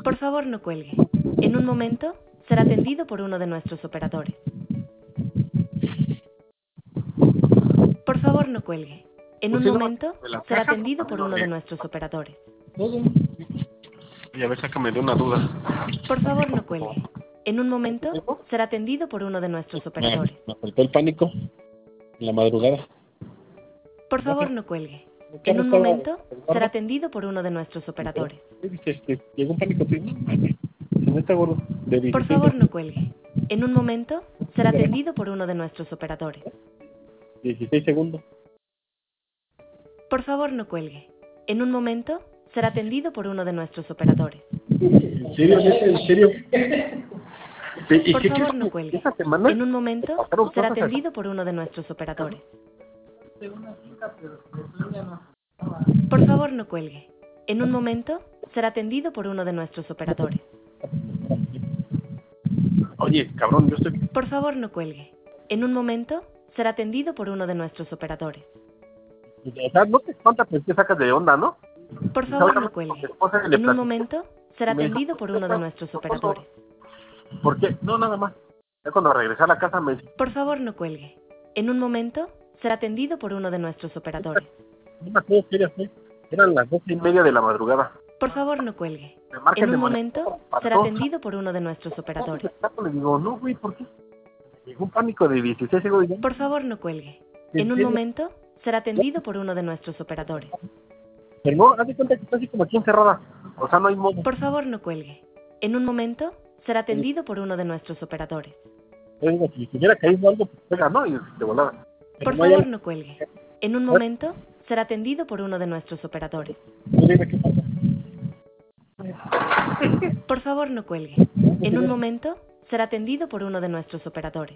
Por favor, no cuelgue. En un momento, será atendido por uno de nuestros operadores. Por favor, no cuelgue. En Pues un sí, nomás momento, de las será cajas, atendido por también uno lo de de nuestros operadores. todo. Y a ver, sácame de una duda. Por favor, no cuelgue. En un momento, ¿Tiempo? será atendido por uno de nuestros Me operadores. faltó el pánico en la madrugada. Por favor, Gracias. no cuelgue. El En carro un estaba momento, será gordo. atendido por uno de nuestros operadores. Dice, llegó un pánico. No está gordo. De Por 16 favor, no cuelgue. En un momento, será atendido por uno de nuestros operadores. 16 segundos. Por favor, no cuelgue. En un momento, será atendido por uno de nuestros operadores. ¿En serio? ¿Neta? ¿En serio? ¿Y Por qué favor, crees no que cuelgue. esta semana En un momento, pasaron será cosas así? atendido por uno de nuestros operadores. Por favor, no cuelgue. En un momento, será atendido por uno de nuestros operadores. Oye, cabrón, yo estoy... Por favor, no cuelgue. En un momento, será atendido por uno de nuestros operadores. O sea, no te espanta, pues te sacas de onda, ¿no? Por Y favor, no seguramente con mi cuelgue. esposa le En un platiqué momento, será y me dijo, atendido por uno de nuestros operadores. ¿por qué? No, nada más. Ya cuando regresé a la casa me dice, Por favor, no cuelgue. En un momento, será atendido por uno de nuestros operadores. no me acuerdo qué era, eran las 12:30 de la madrugada. Por favor, no cuelgue. Me marca En el un demonio. momento, será Pasó. atendido por uno de nuestros operadores. Le digo, no, güey, ¿por qué? Llegó un pánico de 16 segundos. Por favor, no cuelgue. ¿En En un serio? momento, será atendido por uno de nuestros operadores. Pero no, haz de cuenta que está así como aquí encerrada. O sea, no hay modo. Por favor, no cuelgue. En un momento, será atendido por uno de nuestros operadores. Yo digo, si hubiera caído algo, pues pega, ¿no? Y de volada. Pero Por no hay favor, algo. no cuelgue. En un momento, será atendido por uno de nuestros operadores. No dime qué pasa. Por favor, no cuelgue. En un momento, será atendido por uno de nuestros operadores.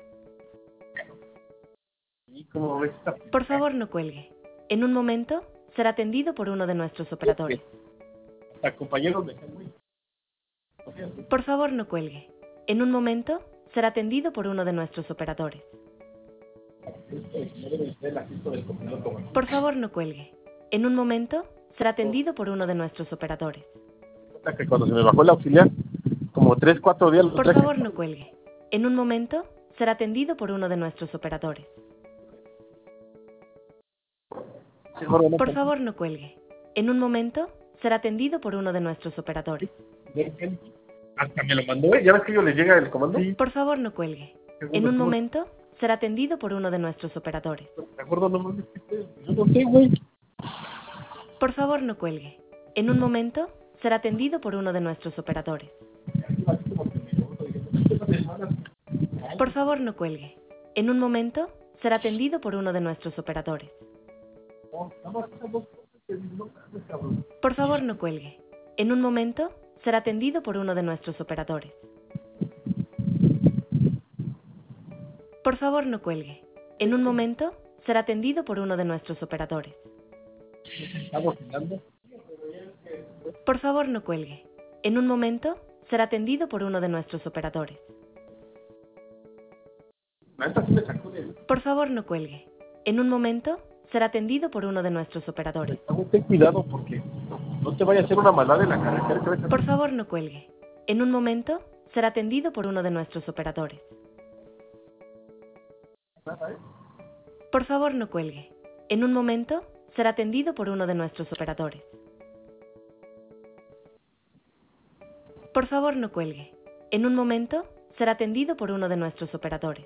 ¿Y cómo ves esta? Por favor, no cuelgue. En un momento, será atendido por uno de nuestros operadores. Hasta compañeros me decían, güey. Por favor, no cuelgue. En un momento, será atendido por uno de nuestros operadores. Por favor, no cuelgue. En un momento, será atendido por uno de nuestros operadores. Que cuando se me bajó el auxiliar, como 3, 4 días lo Por traje. favor, no cuelgue. En un momento, será atendido por uno de nuestros operadores. Sí, gordo, no, Por favor, no cuelgue. En un momento, será atendido por uno de nuestros operadores. hasta me lo mandó, ¿eh? ¿Ya ves que yo le llega el comando? Sí. Por favor, no cuelgue. En un momento, será atendido por uno de nuestros operadores. ¿De acuerdo? No mames, yo no sé, güey. Por favor, no cuelgue. En un momento, será atendido por uno de nuestros operadores. Por favor, no cuelgue. En un momento, será atendido por uno de nuestros operadores. Por favor, no cuelgue. En un momento, será atendido por uno de nuestros operadores. Por favor, no cuelgue. En un momento, será atendido por uno de nuestros operadores. ¿Estamos cenando? Por favor, no cuelgue. En un momento, será atendido por uno de nuestros operadores. La neta sí me sacó de... Por favor, no cuelgue. En un momento, será atendido por uno de nuestros operadores. Ten cuidado porque no te vaya a hacer una maldad en la carretera. Que ves. Por favor, no cuelgue. En un momento, será atendido por uno de nuestros operadores. Por favor, no cuelgue. En un momento, será atendido por uno de nuestros operadores. Por favor, no cuelgue. En un momento, será atendido por uno de nuestros operadores.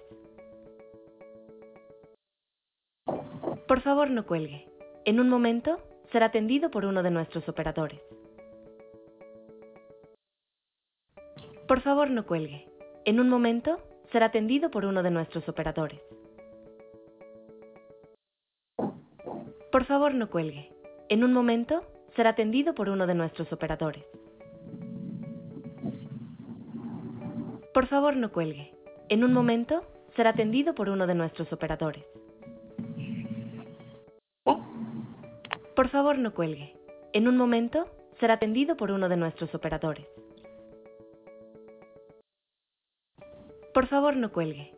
Por favor, no cuelgue. En un momento, será atendido por uno de nuestros operadores. Por favor, no cuelgue. En un momento, será atendido por uno de nuestros operadores. Por favor, no cuelgue. En un momento, será atendido por uno de nuestros operadores. Por favor, no cuelgue. En un momento, será atendido por uno de nuestros operadores. Por favor, no cuelgue. En un momento, será atendido por uno de nuestros operadores. Por favor, no cuelgue.